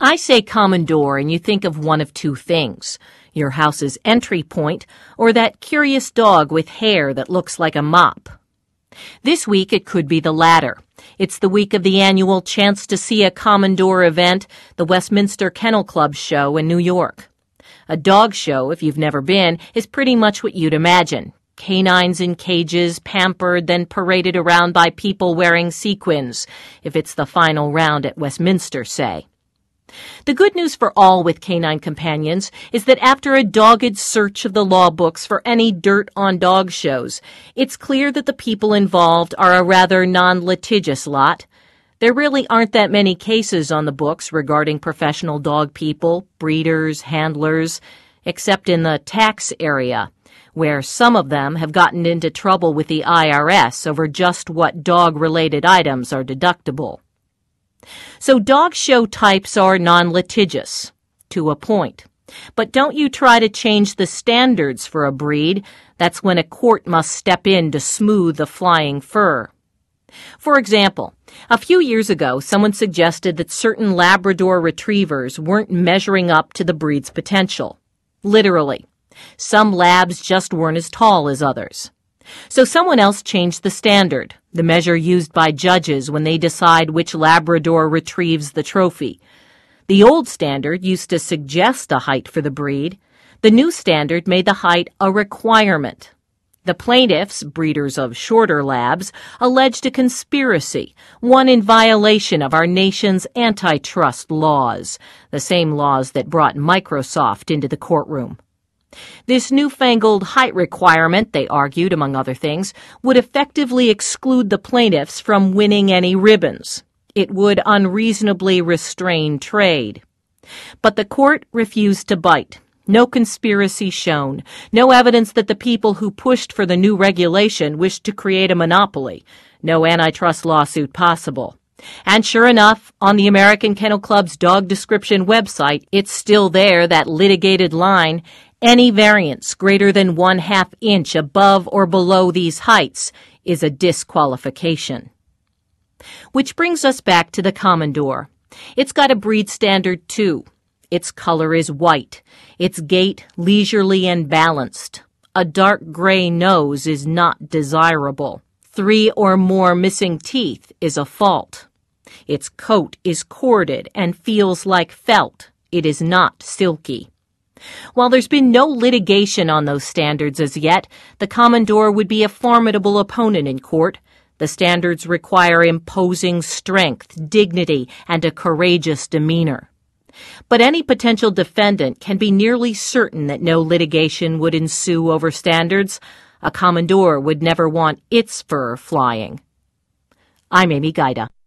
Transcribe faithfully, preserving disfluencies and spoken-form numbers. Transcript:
I say common door and you think of one of two things: your house's entry point or that curious dog with hair that looks like a mop. This week it could be the latter. It's the week of the annual Chance to See a Common Door event, the Westminster Kennel Club show in New York. A dog show, if you've never been, is pretty much what you'd imagine. Canines in cages, pampered, then paraded around by people wearing sequins, if it's the final round at Westminster, say. The good news for all with canine companions is that after a dogged search of the law books for any dirt on dog shows, it's clear that the people involved are a rather non-litigious lot. There really aren't that many cases on the books regarding professional dog people, breeders, handlers, except in the tax area, where some of them have gotten into trouble with the I R S over just what dog-related items are deductible. So dog show types are non-litigious, to a point. But don't you try to change the standards for a breed. That's when a court must step in to smooth the flying fur. For example, a few years ago, someone suggested that certain Labrador retrievers weren't measuring up to the breed's potential. Literally. Some labs just weren't as tall as others. So someone else changed the standard, the measure used by judges when they decide which Labrador retrieves the trophy. The old standard used to suggest a height for the breed. The new standard made the height a requirement. The plaintiffs, breeders of shorter labs, alleged a conspiracy, one in violation of our nation's antitrust laws, the same laws that brought Microsoft into the courtroom. This newfangled height requirement, they argued, among other things, would effectively exclude the plaintiffs from winning any ribbons. It would unreasonably restrain trade. But the court refused to bite. No conspiracy shown. No evidence that the people who pushed for the new regulation wished to create a monopoly. No antitrust lawsuit possible. And sure enough, on the American Kennel Club's dog description website, it's still there, that litigated line: any variance greater than one half inch above or below these heights is a disqualification. Which brings us back to the common door. It's got a breed standard too. Its color is white. Its gait leisurely and balanced. A dark gray nose is not desirable. Three or more missing teeth is a fault. Its coat is corded and feels like felt. It is not silky. While there's been no litigation on those standards as yet, the common door would be a formidable opponent in court. The standards require imposing strength, dignity, and a courageous demeanor. But any potential defendant can be nearly certain that no litigation would ensue over standards. A common door would never want its fur flying. I'm Amy Gaida.